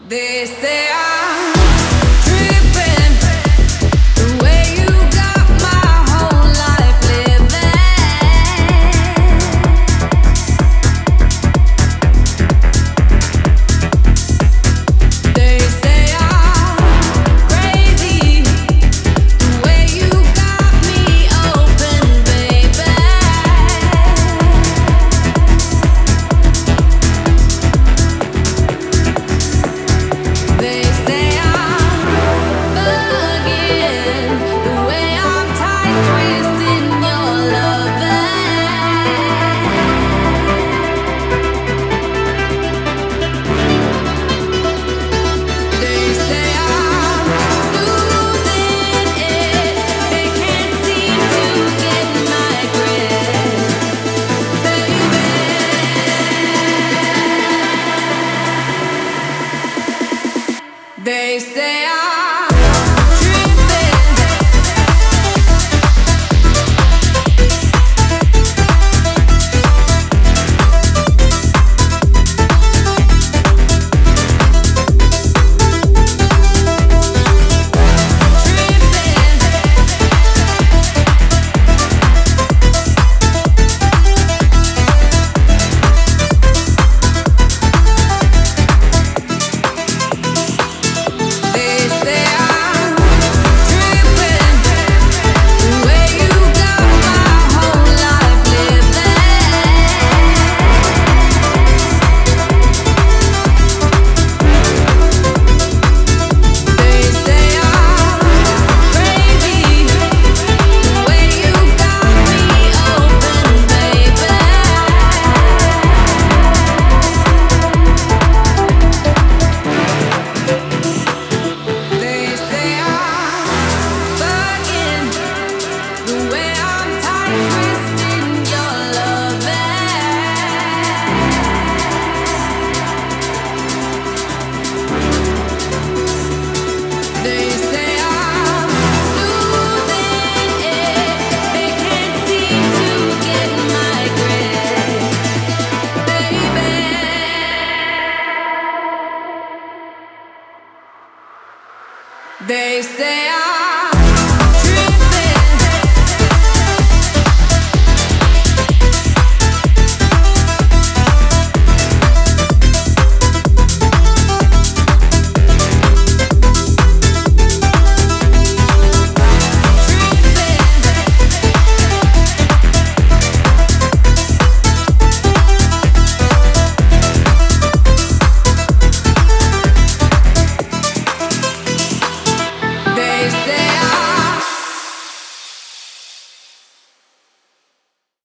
They say I'm tripping, the way you got my whole life living. They say I'm crazy, the way you got me open, baby. They say I'm bugging, the way I'm tight twisting your loving. They say I'm losing it. They can't seem to get my grip, baby. They say I'm tripping. They say I'm tripping, the way you got my whole life living. They say I'm crazy, the way you got me open, baby. They say I'm bugging, the way I'm tight twisting your loving. They say I'm losing it. They can't seem to get my grip, baby. They say I'm tripping. They say